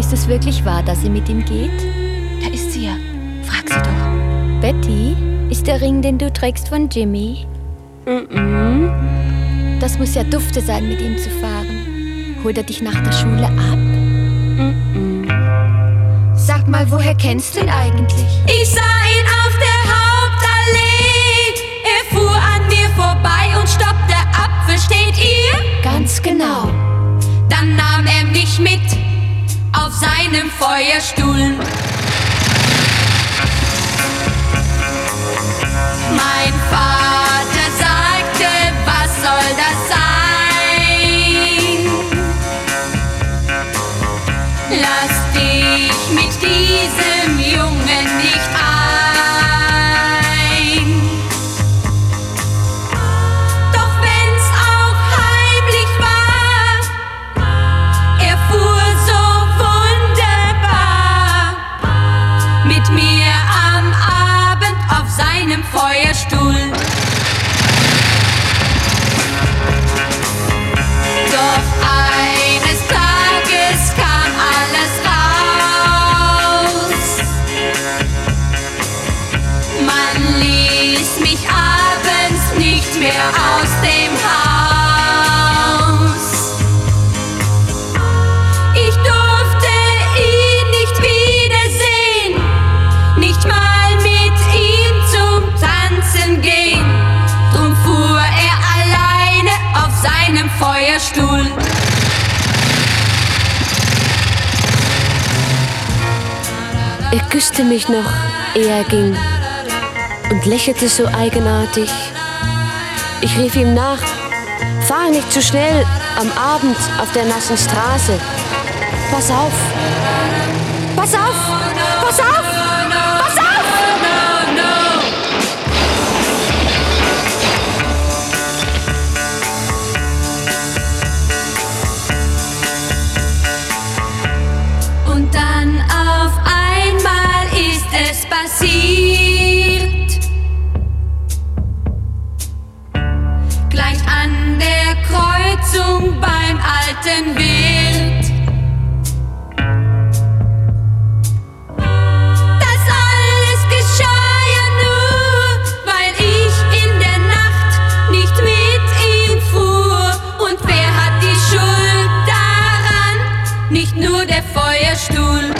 Ist es wirklich wahr, dass sie mit ihm geht? Da ist sie ja. Frag sie doch. Betty, ist der Ring, den du trägst, von Jimmy? Das muss ja dufte sein, mit ihm zu fahren. Holt er dich nach der Schule ab? Sag mal, woher kennst du ihn eigentlich? Ich sah ihn auf der Hauptallee. Er fuhr an mir vorbei und stoppte ab. Versteht ihr? Ganz genau. Dann nahm er mich mit auf seinem Feuerstuhl. Mein Vater sagte, was soll das sein? Lass dich mit diesem Jungen nicht ein. Doch wenn's auch heimlich war, er fuhr so wunderbar mit mir am Abend auf seinem Feuerstuhl. Doch eines Tages kam alles raus. Man ließ mich abends nicht mehr aus dem Haus. Ich durfte ihn nicht wiedersehen, nicht mal mit ihm zum Tanzen gehen. Drum fuhr er alleine auf seinem Feuerstuhl. Er küsste mich noch, ehe er ging, und lächelte so eigenartig. Ich rief ihm nach: Fahr nicht zu schnell am Abend auf der nassen Straße. Pass auf! Pass auf! Pass auf! Pass auf! Und dann auf einmal ist es passiert. Gleich an der Kreuzung beim alten Wirt. Das alles geschah ja nur, weil ich in der Nacht nicht mit ihm fuhr. Und wer hat die Schuld daran? Nicht nur der Feuerstuhl.